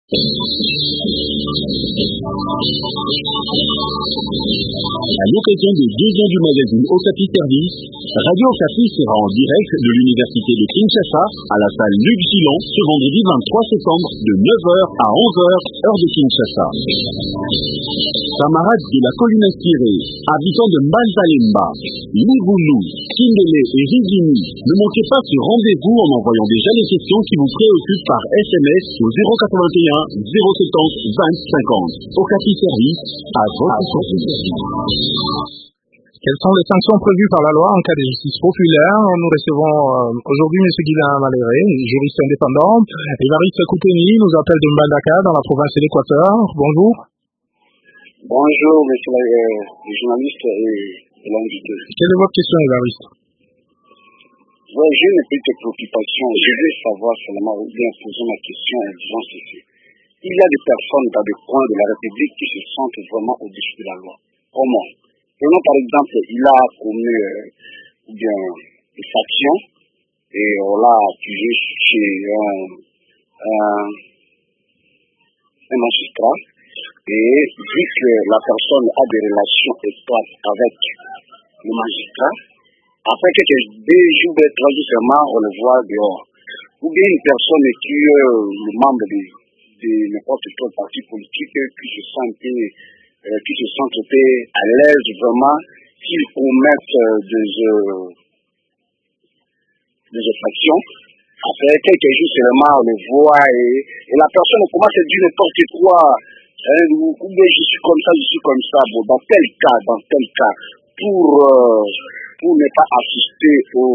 À l'occasion des 2 ans du magazine Okapi Service, Radio Okapi sera en direct de l'université de Kinshasa à la salle Luc Gillon ce vendredi 23 septembre de 9h à 11h, heure de Kinshasa. Camarades de la colline inspirée, habitants de Mbanzalemba, Livoulou, Kindele et Rizini, ne manquez pas ce rendez-vous en envoyant déjà les questions qui vous préoccupent par SMS au 081 070 20 50. Okapi Service, à votre service. Quelles sont les sanctions prévues par la loi en cas de justice populaire? Nous recevons aujourd'hui M. Guilain Maléré, juriste indépendant. Évariste Kouteni nous appelle de Mbandaka, dans la province de l'Équateur. Bonjour. Bonjour, monsieur le journaliste et l'invité. Quelle est votre question, Évariste? Oui, j'ai une petite préoccupation. Je veux savoir seulement, ou bien poser ma question en disant ceci. Il y a des personnes dans des coins de la République qui se sentent vraiment au-dessus de la loi. Comment? Prenons par exemple, il a commis ou bien des factions et on l'a accusé chez un magistrat et vu que la personne a des relations étroites avec le magistrat, après quelques 2 jours, 3 jours seulement, on le voit dehors. Ou bien une personne qui est le membre de n'importe quel parti politique qui se sent à l'aise vraiment s'ils commettent des infractions. Après quelques jours seulement, on le voit et la personne commence à dire n'importe quoi. Ou bien je suis comme ça. Bon, dans tel cas, pour ne pas assister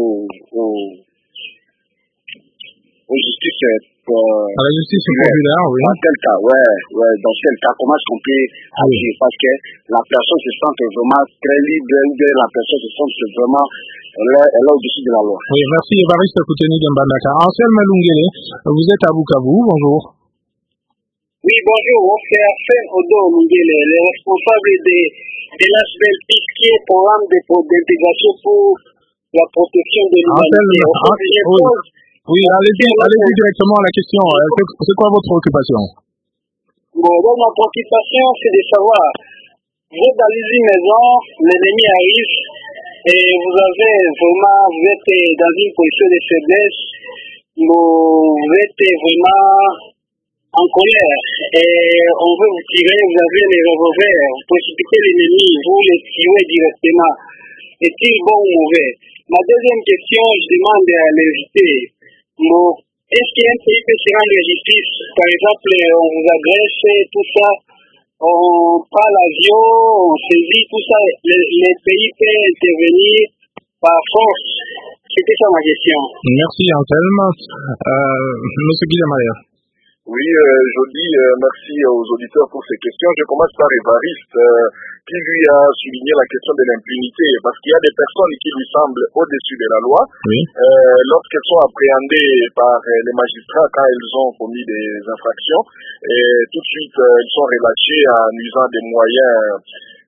aux justices à la justice populaire, oui. Dans tel cas, dans tel cas, comment est-ce qu'on peut agir? Parce que la personne se sent vraiment très libre, ou bien la personne se sent vraiment, elle est au-dessus de la loi. Oui, merci Évariste Kouteni de Mbandaka. Anselme Lungele, vous êtes à Bukavu, bonjour. Oui, bonjour, c'est Arsène Odo Lungele, le responsable de l'ASBEL, qui est programme d'intégration pour la protection de l'humanité. Oui, allez-y directement à la question. C'est quoi votre préoccupation? Bon, donc ma préoccupation, c'est de savoir, vous êtes dans une maison, l'ennemi arrive, et vous êtes dans une position de faiblesse, vous êtes vraiment en colère, et on veut vous tirer, vous avez les revolvers, vous précipitez l'ennemi, vous le tirez directement. Est-il bon ou mauvais? Ma deuxième question, je demande à l'invité, est-ce qu'un pays peut se rendre justice? Par exemple, on vous agresse, tout ça, on prend l'avion, on saisit, tout ça, les pays peuvent intervenir par force. C'était ça ma question. Merci Anselme. Monsieur Guilain Maléré. Oui, je dis merci aux auditeurs pour ces questions. Je commence par Évariste, qui lui a souligné la question de l'impunité, parce qu'il y a des personnes qui lui semblent au-dessus de la loi, oui. Lorsqu'elles sont appréhendées par les magistrats quand elles ont commis des infractions, et tout de suite elles sont relâchées en usant des moyens,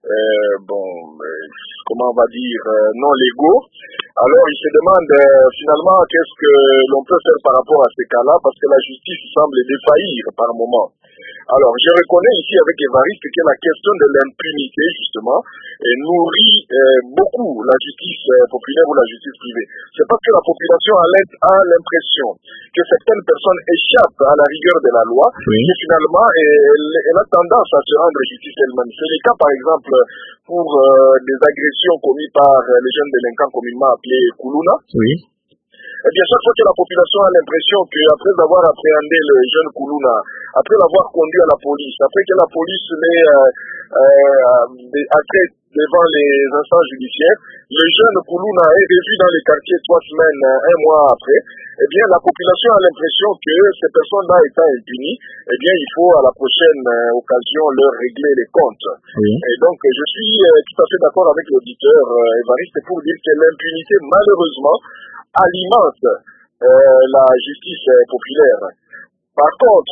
comment on va dire, non légaux. Alors il se demande finalement qu'est-ce que l'on peut faire par rapport à ces cas-là, parce que la justice semble défaillir par moment. Alors je reconnais ici avec Évariste que la question de l'impunité justement nourrit beaucoup la justice populaire ou la justice privée. C'est parce que la population a l'impression que certaines personnes échappent à la rigueur de la loi, oui. Et finalement elle a tendance à se rendre justice elle-même. C'est le cas par exemple pour des agressions commises par les jeunes délinquants communément appelés Kuluna. Oui. Eh bien, chaque fois que la population a l'impression qu'après avoir appréhendé le jeune Kuluna, après l'avoir conduit à la police, après que la police l'ait atteint devant les instances judiciaires, le jeune Kuluna est revu dans les quartiers 3 semaines, 1 mois après, eh bien, la population a l'impression que ces personnes-là étant impunies, eh bien, il faut à la prochaine occasion leur régler les comptes. Oui. Et donc, je suis tout à fait d'accord avec l'auditeur Évariste pour dire que l'impunité, malheureusement, alimente la justice populaire. Par contre,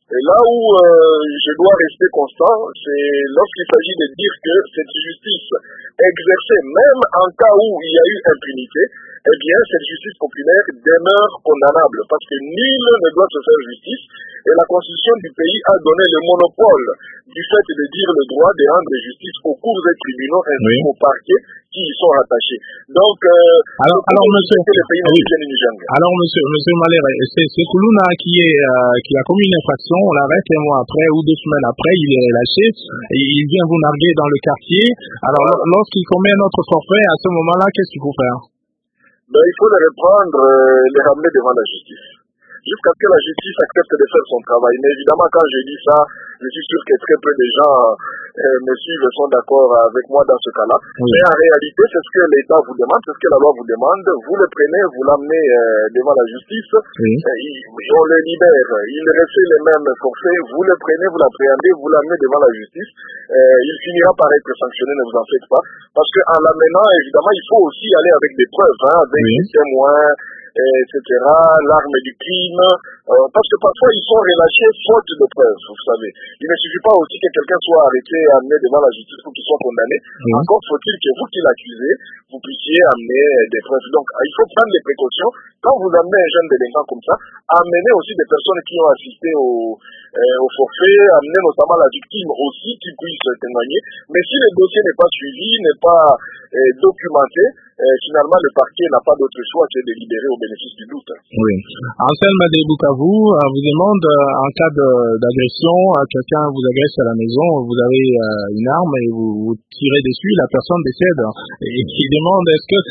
Et là où je dois rester constant, c'est lorsqu'il s'agit de dire que cette justice exercée, même en cas où il y a eu impunité, eh bien, cette justice populaire demeure condamnable parce que nul ne doit se faire justice et la constitution du pays a donné le monopole du fait de dire le droit de rendre justice aux cours et tribunaux ainsi qu'aux parquets qui y sont rattachés. Donc, alors monsieur, le pays monsieur Malere, c'est Koulouna qui a commis une infraction, on l'arrête un mois après ou 2 semaines après, il est relâché, et il vient vous narguer dans le quartier. Alors, lorsqu'il commet un autre forfait, à ce moment-là, qu'est-ce qu'il faut faire? Ben, il faut les reprendre, les ramener devant la justice. Jusqu'à ce que la justice accepte de faire son travail. Mais évidemment, quand je dis ça, je suis sûr que très peu de gens me suivent et sont d'accord avec moi dans ce cas-là. Oui. Mais en réalité, c'est ce que l'État vous demande, c'est ce que la loi vous demande. Vous le prenez, vous l'amenez devant la justice, on le libère. Il refait les mêmes forfaits, vous le prenez, vous l'appréhendez, vous l'amenez devant la justice. Il finira par être sanctionné, ne vous en faites pas. Parce qu'en l'amenant, évidemment, il faut aussi aller avec des preuves, avec des témoins, etc., l'arme du crime, parce que parfois ils sont relâchés faute de preuves, vous savez. Il ne suffit pas aussi que quelqu'un soit arrêté et amené devant la justice pour qu'il soit condamné. Encore faut-il que vous qui l'accusez, vous puissiez amener des preuves. Donc, il faut prendre les précautions. Quand vous amenez un jeune délinquant comme ça, amenez aussi des personnes qui ont assisté au forfait, amenez notamment la victime aussi qui puisse témoigner. Mais si le dossier n'est pas suivi, n'est pas documenté, finalement le parquet n'a pas d'autre choix que de libérer au bénéfice du doute. Oui. Anselme de Bukavu vous demande, en cas d'agression, quelqu'un vous agresse à la maison, vous avez une arme et vous tirez dessus, la personne décède. Et il demande est-ce que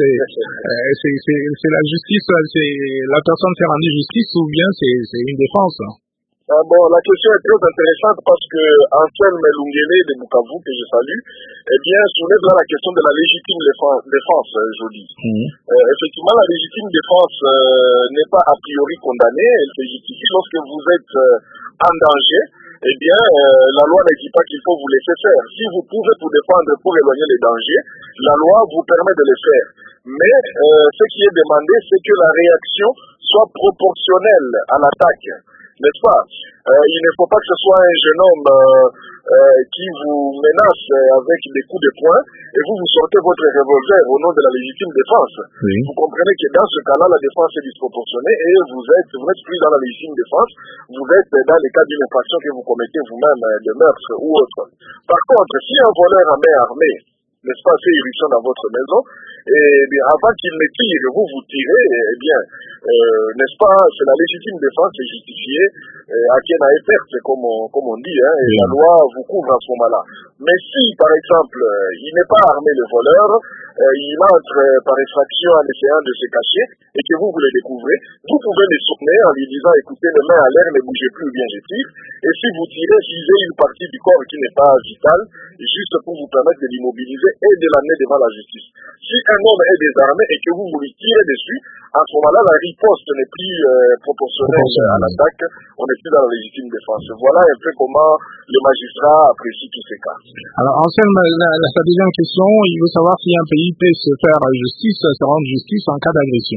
c'est la justice, la personne fait rendre justice ou bien c'est une défense? Bon, la question est très intéressante parce que Anselme Lungele de Bukavu, que je salue, eh bien, soulève là la question de la légitime défense, je dis. Effectivement, la légitime défense n'est pas a priori condamnée, elle se justifie lorsque vous êtes en danger. Eh bien, la loi ne dit pas qu'il faut vous laisser faire. Si vous pouvez vous défendre pour éloigner les dangers, la loi vous permet de le faire. Mais ce qui est demandé, c'est que la réaction soit proportionnelle à l'attaque. N'est-ce pas? Il ne faut pas que ce soit un jeune homme qui vous menace avec des coups de poing et vous sortez votre revolver au nom de la légitime défense. Vous comprenez que dans ce cas-là, la défense est disproportionnée et vous n'êtes plus dans la légitime défense, vous êtes dans les cas d'une infraction que vous commettez vous-même de meurtre ou autre. Par contre, si un voleur à main armée, n'est-ce pas, fait irruption dans votre maison, et bien, avant qu'il ne tire, vous tirez, eh bien, n'est-ce pas, c'est la légitime défense est justifiée à qui n'a perte, comme on dit, hein, et la loi vous couvre à ce moment-là. Mais si, par exemple, il n'est pas armé le voleur, il entre par effraction en essayant de se cacher, et que vous le découvrez, vous pouvez le soutenir en lui disant, écoutez, les mains à l'air, ne bougez plus, bien je tire, et si vous tirez, visez une partie du corps qui n'est pas vitale, juste pour vous permettre de l'immobiliser et de l'amener devant la justice. Si un homme est désarmé et que vous lui tirez dessus, à ce moment-là, la riposte n'est plus proportionnelle à l'attaque, on n'est plus dans la légitime défense. Voilà un peu comment le magistrat apprécie tous ces cas. Alors, Anselme, sa deuxième question, il veut savoir si un pays peut se faire justice, se rendre justice en cas d'agression.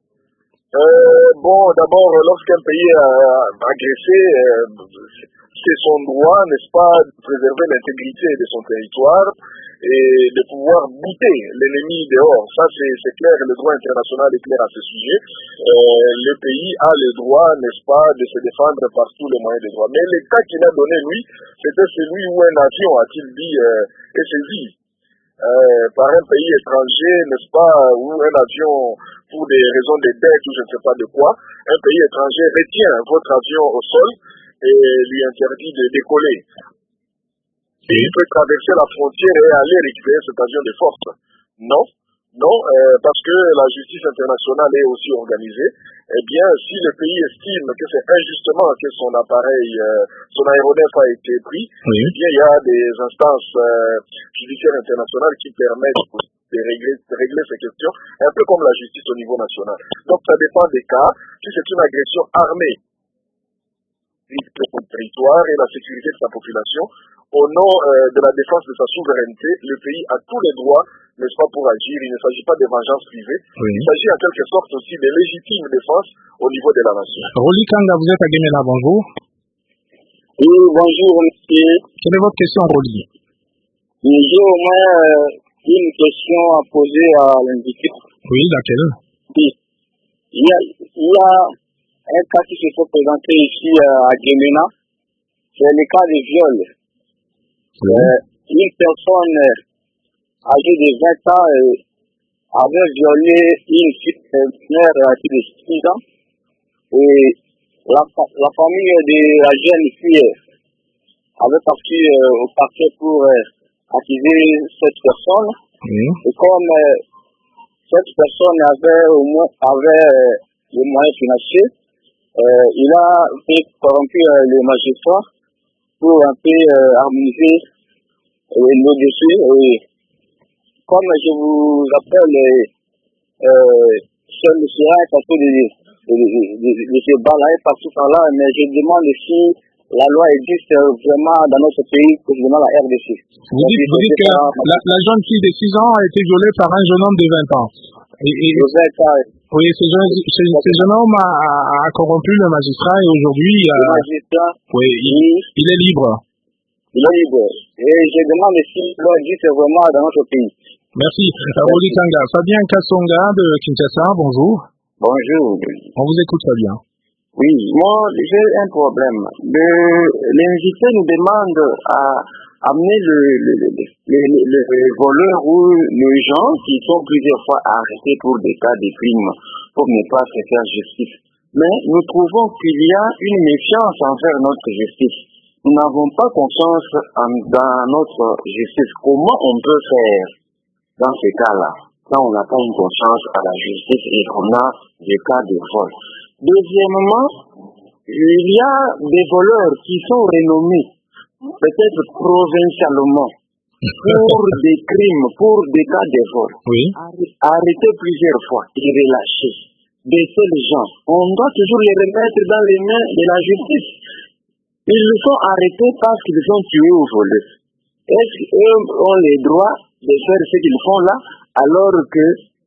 Bon, d'abord, lorsqu'un pays est agressé, c'est son droit, n'est-ce pas, de préserver l'intégrité de son territoire et de pouvoir buter l'ennemi dehors. Ça, c'est clair, le droit international est clair à ce sujet. Le pays a le droit, n'est-ce pas, de se défendre par tous les moyens de droit. Mais le cas qu'il a donné, lui, c'était celui où un avion, a-t-il dit, est saisi par un pays étranger, n'est-ce pas, où un avion, pour des raisons de dette ou je ne sais pas de quoi, un pays étranger retient votre avion au sol et lui interdit de décoller. Et il peut traverser la frontière et aller récupérer cet avion de force. Non, parce que la justice internationale est aussi organisée. Eh bien, si le pays estime que c'est injustement que son appareil, son aéronef a été pris, eh bien, il y a des instances judiciaires internationales qui permettent de régler ces questions, un peu comme la justice au niveau national. Donc, ça dépend des cas. Si c'est une agression armée, de son territoire et la sécurité de sa population, au nom de la défense de sa souveraineté, le pays a tous les droits, n'est-ce pas, pour agir. Il ne s'agit pas de vengeance privée. Il s'agit en quelque sorte aussi de légitime défense au niveau de la nation. Roli Kanga, vous êtes à Guémena, bonjour. Oui, bonjour, monsieur. Quelle est votre question, Rolly? J'ai au moins une question à poser à l'invité. Oui, laquelle? Oui. Il y a un cas qui se fait présenter ici à Guémena. C'est le cas de viol. Une personne âgée de 20 ans avait violé une fille mère âgée de 6 ans. Et la famille de la jeune fille avait parti au parquet pour accuser cette personne. Et comme cette personne avait les moyens financiers, il a fait corrompre le magistrat pour un peu harmoniser le dossier. Et comme je vous rappelle, ce monsieur est en train de se balader partout par là, mais je demande si la loi existe vraiment dans notre pays, précisément la RDC. Vous dites que la jeune fille de 6 ans a été violée par un jeune homme de 20 ans. Oui, ce jeune homme a corrompu le magistrat et aujourd'hui, il est libre. Il est libre. Et je demande si la loi existe vraiment dans notre pays. Merci. Rolly Kanga. Fabien Kassonga de Kinshasa, bonjour. Bonjour. On vous écoute, Fabien. Oui, moi j'ai un problème. L'invité nous demande à amener les voleurs ou les gens qui sont plusieurs fois arrêtés pour des cas de crimes pour ne pas se faire justice. Mais nous trouvons qu'il y a une méfiance envers notre justice. Nous n'avons pas confiance dans notre justice. Comment on peut faire dans ces cas-là, quand on n'a pas une confiance à la justice et qu'on a des cas de vol? Deuxièmement, il y a des voleurs qui sont renommés, peut-être provincialement, pour des crimes, pour des cas de vol. Oui. Arrêtés plusieurs fois et relâchés. Des seuls gens. On doit toujours les remettre dans les mains de la justice. Ils sont arrêtés parce qu'ils sont tués ou volés. Est-ce qu'eux ont les droits de faire ce qu'ils font là, alors que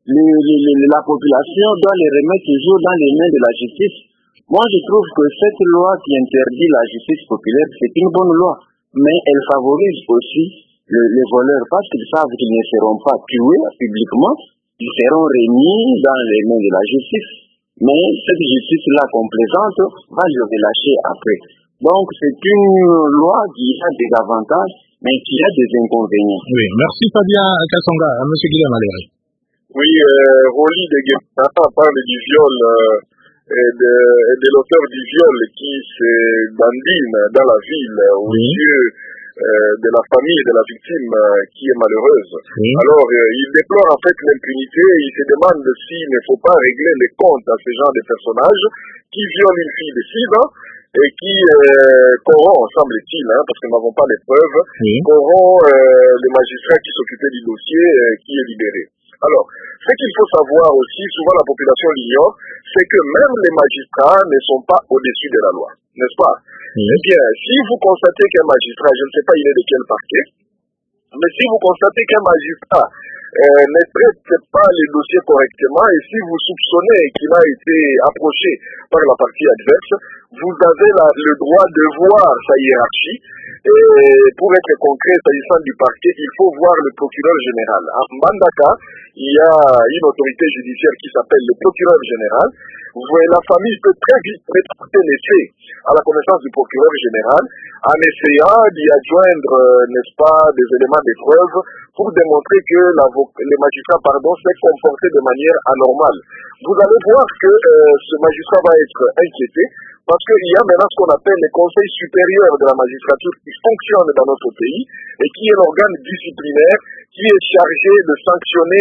la population doit les remettre toujours dans les mains de la justice? Moi, je trouve que cette loi qui interdit la justice populaire, c'est une bonne loi, mais elle favorise aussi les voleurs parce qu'ils savent qu'ils ne seront pas tués publiquement, ils seront remis dans les mains de la justice. Mais cette justice-là complaisante va les relâcher après. Donc, c'est une loi qui a des avantages, mais qui a des inconvénients. Oui, merci Fabien Kassonga. M. Guillaume Maléry. Oui, Rolly de Guémena parle du viol et de l'auteur du viol qui se dandine dans la ville aux yeux de la famille de la victime qui est malheureuse. Alors, il déplore en fait l'impunité et il se demande s'il ne faut pas régler les comptes à ce genre de personnages qui violent une fille de 6 ans et qui corrompt, semble-t-il, parce que nous n'avons pas les preuves, corrompt le magistrat qui s'occupait du dossier qui est libéré. Alors, ce qu'il faut savoir aussi, souvent la population l'ignore, c'est que même les magistrats ne sont pas au-dessus de la loi, n'est-ce pas? Eh bien, si vous constatez qu'un magistrat, je ne sais pas il est de quel parquet, mais si vous constatez qu'un magistrat ne traite pas les dossiers correctement et si vous soupçonnez qu'il a été approché par la partie adverse, vous avez le droit de voir sa hiérarchie. Et pour être concret, s'agissant du parquet, il faut voir le procureur général. À Mbandaka, il y a une autorité judiciaire qui s'appelle le procureur général. La famille peut très vite prétendre l'essai à la connaissance du procureur général en essayant d'y adjoindre, n'est-ce pas, des éléments de preuve pour démontrer que le magistrat s'est comporté de manière anormale. Vous allez voir que ce magistrat va être inquiété parce qu'il y a maintenant ce qu'on appelle le Conseil supérieur de la magistrature qui fonctionne dans notre pays et qui est l'organe disciplinaire qui est chargé de sanctionner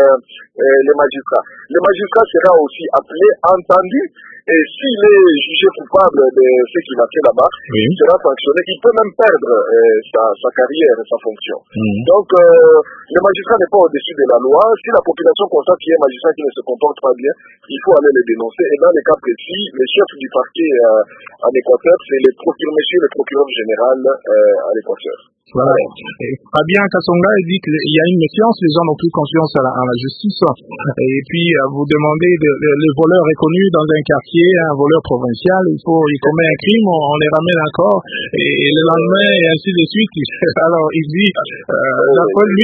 les magistrats. Le magistrat sera aussi appelé, entendu, et s'il est jugé coupable de ce qu'il a fait là-bas, il sera sanctionné. Il peut même perdre sa carrière et sa fonction. Donc, le magistrat n'est pas au-dessus de la loi. Si la population constate qu'il y a un magistrat qui ne se comporte pas bien, il faut aller le dénoncer. Et dans les cas précis, le chef du parquet en Équateur, c'est monsieur le procureur général à l'Équateur. Voilà. Et Fabien Kassonga dit qu'il y a une méfiance, les gens n'ont plus confiance à la justice. Et puis, vous demandez, le voleur est connu dans un quartier, arrêter un voleur provincial, il commet un crime, on les ramène encore, et le lendemain, et ainsi de suite. Alors, il dit, d'après lui,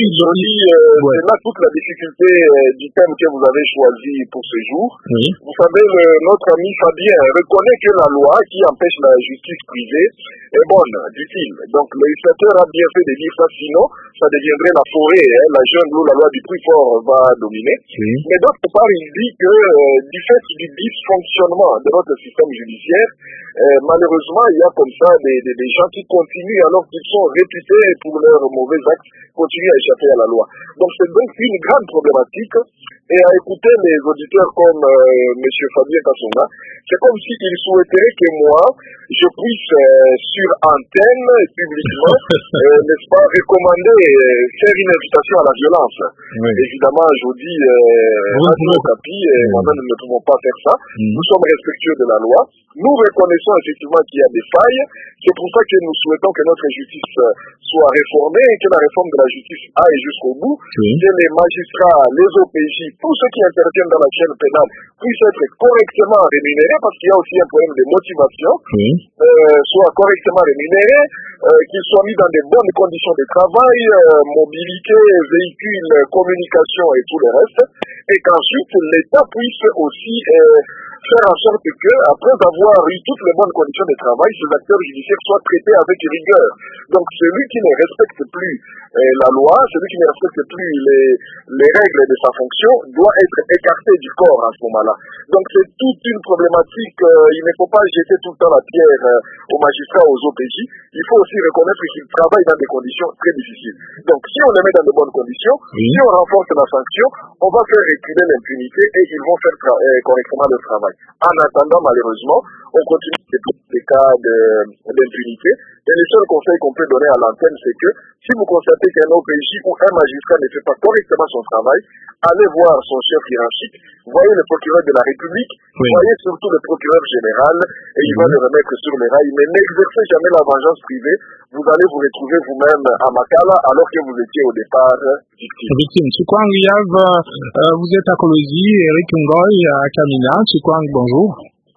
c'est là toute la difficulté du thème que vous avez choisi pour ce jour. Oui. Vous savez, notre ami Fabien reconnaît que la loi qui empêche la justice privée est bonne, dit-il. Donc, le législateur a bien fait de dire ça, sinon, ça deviendrait la forêt, la jungle où la loi du plus fort va dominer. Oui. Mais d'autre part, il dit que du fait du dysfonctionnement de notre système judiciaire, malheureusement, il y a comme ça des gens qui continuent, alors qu'ils sont réputés pour leurs mauvais actes, continuent à échapper à la loi. Donc c'est donc une grande problématique. Et à écouter les auditeurs comme M. Fabien Kassonga, c'est comme s'il souhaiterait que moi, je puisse sur antenne, publiquement, n'est-ce pas, recommander, faire une invitation à la violence. Oui. Évidemment, je vous dis, moi-même, nous ne pouvons pas faire ça. Nous sommes respectueux de la loi. Nous reconnaissons effectivement qu'il y a des failles. C'est pour ça que nous souhaitons que notre justice soit réformée et que la réforme de la justice aille jusqu'au bout. Oui. Que les magistrats, les OPJ, tous ceux qui interviennent dans la chaîne pénale puissent être correctement rémunérés, parce qu'il y a aussi un problème de motivation, soient correctement rémunérés, qu'ils soient mis dans de bonnes conditions de travail, mobilité, véhicules, communication et tout le reste, et qu'ensuite l'État puisse aussi faire en sorte que, après avoir eu toutes les bonnes conditions de travail, ces acteurs judiciaires soient traités avec rigueur. Donc celui qui ne respecte plus la loi, celui qui ne respecte plus les règles de sa fonction, doit être écarté du corps à ce moment-là. Donc c'est toute une problématique. Il ne faut pas jeter tout le temps la pierre aux magistrats, aux OPJ. Il faut aussi reconnaître qu'ils travaillent dans des conditions très difficiles. Donc si on les met dans de bonnes conditions, si on renforce la sanction, on va faire reculer l'impunité et ils vont faire correctement le travail. En attendant, malheureusement, on continue des cas d'impunité. Et le seul conseil qu'on peut donner à l'antenne, c'est que si vous constatez qu'un OPJ ou un magistrat ne fait pas correctement son travail, allez voir son chef hiérarchique, voyez le procureur de la République, voyez surtout le procureur général, et il va le remettre sur les rails. Mais n'exercez jamais la vengeance privée, vous allez vous retrouver vous-même à Makala, alors que vous étiez au départ victime. Chikwang Yav, vous êtes à Kolosi, Eric Ngoy à Kamina. Chikwang, bonjour.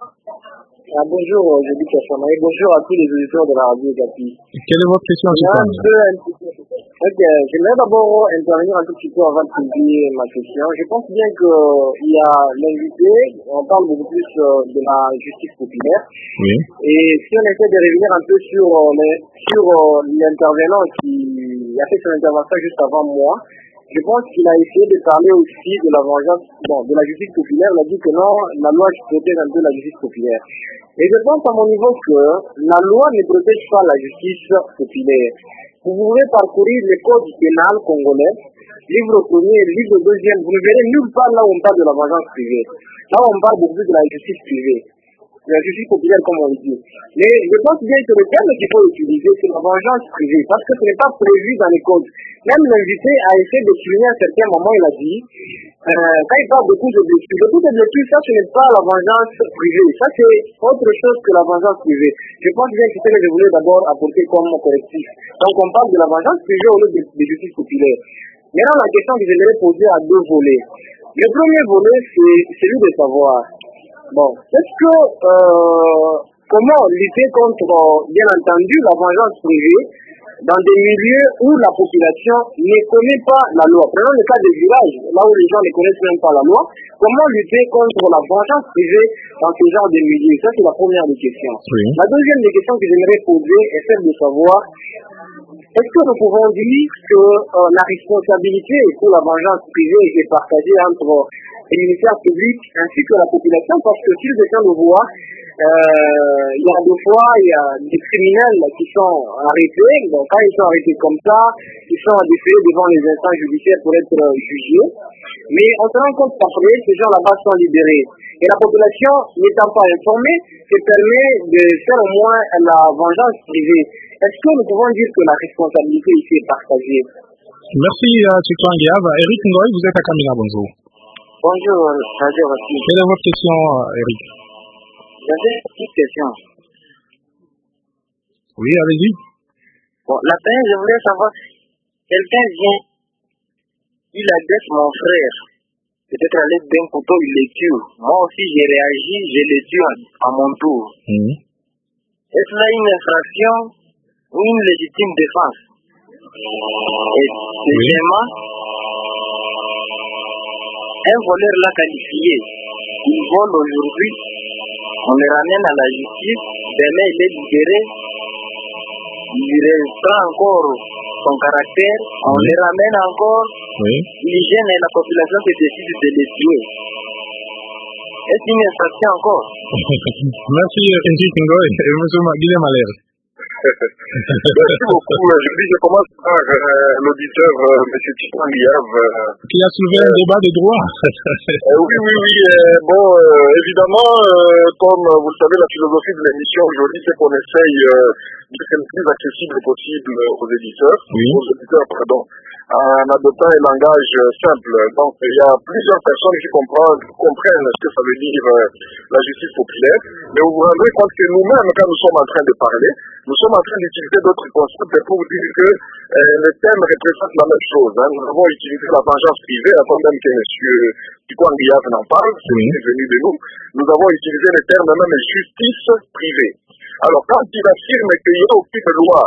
Bonjour, je dis Kassama, et bonjour à tous les auditeurs de la radio Gapi. Quelle est votre question, Chikwang? J'aimerais d'abord intervenir un tout petit peu avant de poser ma question. Je pense bien qu'il y a l'invité, on parle beaucoup plus de la justice populaire. Oui. Et si on essaie de revenir un peu sur l'intervenant qui a fait son intervention juste avant moi, je pense qu'il a essayé de parler aussi de la vengeance, de la justice populaire. Il a dit que non, la loi protège un peu la justice populaire. Et je pense à mon niveau que la loi ne protège pas la justice populaire. Vous pouvez parcourir le code pénal congolais, livre premier, livre deuxième, vous ne verrez nulle part là où on parle de la vengeance privée. Là où on parle beaucoup de la justice privée. La justice populaire, comme on le dit. Mais je pense bien que le terme qu'il faut utiliser, c'est la vengeance privée, parce que ce n'est pas prévu dans les codes. Même l'invité a essayé de souligner à un certain moment, il a dit, quand il parle de coups de blessure, le coup de blessure, ça ce n'est pas la vengeance privée, ça c'est autre chose que la vengeance privée. Je pense bien que c'est ce que je voulais d'abord apporter comme correctif. Donc on parle de la vengeance privée au lieu de justice populaire. Maintenant la question que je voudrais poser à deux volets. Le premier volet, c'est celui de savoir, est-ce que, comment lutter contre, bien entendu, la vengeance privée dans des milieux où la population ne connaît pas la loi. Prenons le cas des villages, là où les gens ne connaissent même pas la loi. Comment lutter contre la vengeance privée dans ce genre de milieux? Ça, c'est la première des questions. Oui. La deuxième des questions que j'aimerais poser est celle de savoir, est-ce que nous pouvons dire que la responsabilité pour la vengeance privée est partagée entre les ministères publics ainsi que la population? Parce que s'ils essaient de voir, il y a des fois, il y a des criminels qui sont arrêtés. Donc, quand ils sont arrêtés comme ça, ils sont déférés devant les instances judiciaires pour être jugés. Mais on se rend compte qu'après, ces gens là-bas sont libérés. Et la population, n'étant pas informée, se permet de faire au moins la vengeance privée. Est-ce que nous pouvons dire que la responsabilité ici est partagée? Merci, Chikwang Yav. Eric Ngoy, vous êtes à Kamina, bonjour. Bonjour, Radio Rossi. Quelle est votre question, Eric? J'avais une petite question. Oui, allez-y. La première, je voulais savoir, quelqu'un vient, il agresse mon frère. peut-être à l'aide d'un couteau, il les tue. Moi aussi, j'ai réagi, je les tue à mon tour. Est-ce là une infraction ou une légitime défense? Et deuxièmement, un voleur l'a qualifié. Il vole aujourd'hui, on le ramène à la justice, demain il est libéré, il reprend encore son caractère, on le ramène encore, il gêne la population qui décide de les tuer. Est-ce une infraction encore? Merci Henri Kingoy et M. Guillaume Allaire. Merci beaucoup. Je commence par l'auditeur M. Tipan Liave. Qui a soulevé un débat de droit. Oui. Bon, évidemment, comme vous le savez, la philosophie de l'émission aujourd'hui, c'est qu'on essaye d'être le plus accessible possible aux auditeurs, en adoptant un langage simple. Donc, il y a plusieurs personnes qui comprennent ce que ça veut dire la justice populaire, mais vous vous rendrez compte que nous-mêmes, quand nous sommes en train de parler, nous sommes en train d'utiliser d'autres concepts pour dire que le thème représente la même chose. Nous avons utilisé la vengeance privée, avant même que M. Tipan Liave n'en parle, c'est venu de nous. Nous avons utilisé le terme même justice privée. Alors, quand il affirme qu'il n'y a aucune loi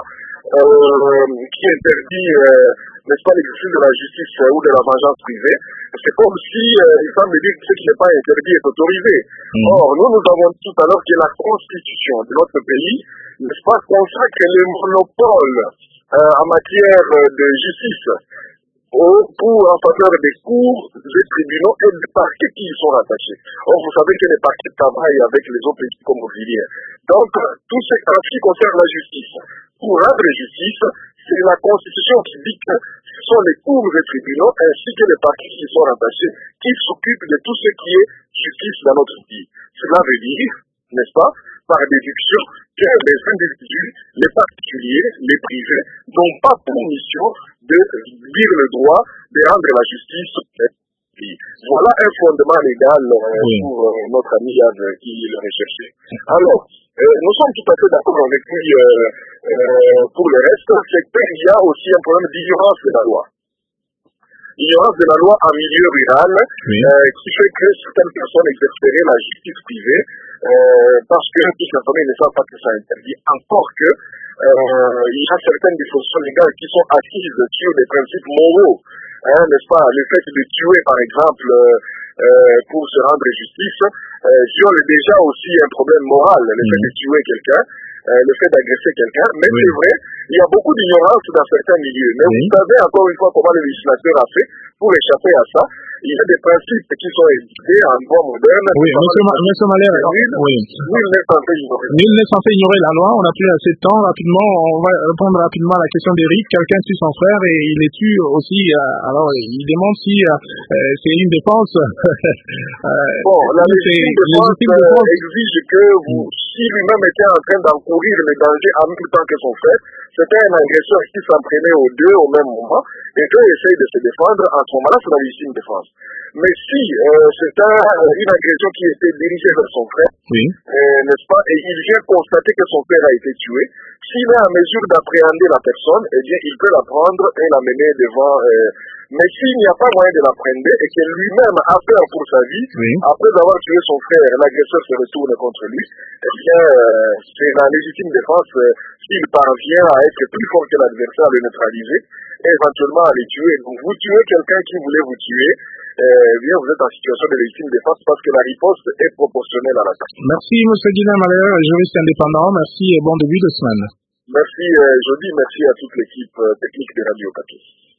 qui interdit, n'est-ce pas, l'exercice de la justice ou de la vengeance privée, c'est comme si il semble dire que ce qui n'est pas interdit est autorisé. Or, nous avons dit tout à l'heure que la Constitution de notre pays, n'est-ce pas, consacre le monopole en matière de justice pour en faveur des cours, des tribunaux et des parquets qui y sont rattachés. Or, vous savez que les parquets travaillent avec les OPJ comme auxiliaires. Donc, tout ce qui concerne la justice, pour rendre justice, c'est la Constitution qui dit que ce sont les cours et tribunaux ainsi que les parquets qui sont rattachés qui s'occupent de tout ce qui est justice dans notre pays. Cela veut dire, n'est-ce pas, par déduction, que les individus, les particuliers, les privés, n'ont pas pour mission de dire le droit, de rendre la justice. Voilà un fondement légal pour notre ami qui le recherchait. Alors, nous sommes tout à fait d'accord avec lui pour le reste, c'est qu'il y a aussi un problème d'ignorance de la loi. Ignorance de la loi en milieu rural, qui fait que certaines personnes exerceraient la justice privée parce que tout simplement ils ne savent pas que ça interdit. Encore que il y a certaines dispositions légales qui sont assises sur des principes moraux, n'est-ce pas? Le fait de tuer, par exemple, pour se rendre justice, viole déjà aussi un problème moral, le fait de tuer quelqu'un, le fait d'agresser quelqu'un. Mais c'est vrai, il y a beaucoup d'ignorance dans certains milieux. Mais vous savez encore une fois comment le législateur a fait pour échapper à ça. Il y a des principes qui sont édictés en droit moderne. Oui, monsieur Malaire, nul n'est censé ignorer la loi. On n'a plus assez de temps. Rapidement, on va répondre rapidement à la question d'Éric. Quelqu'un tue son frère et il les tue aussi. Alors, il demande si c'est une défense. Bon, la légitime défense exige que si lui-même était en train d'encourir le danger en même temps que son frère, c'était un agresseur qui s'en prenait aux deux au même moment et eux essayent de se défendre. En ce moment-là, c'est la légitime défense. Mais si c'est une agression qui était dirigée vers son frère, n'est-ce pas, et il vient constater que son frère a été tué, s'il est en mesure d'appréhender la personne, eh bien, il peut la prendre et la mener devant. Mais s'il n'y a pas moyen de l'apprendre et que lui-même a peur pour sa vie, après avoir tué son frère, l'agresseur se retourne contre lui, eh bien, c'est la légitime défense s'il parvient à être plus fort que l'adversaire, à le neutraliser et éventuellement à le tuer. Donc, vous tuez quelqu'un qui voulait vous tuer, bien, vous êtes en situation de légitime défense parce que la riposte est proportionnelle à l'attaque. Merci, M. Guillaume Allaire, juriste indépendant. Merci et bon début de semaine. Merci, Jody. Merci à toute l'équipe technique de Radio Campus.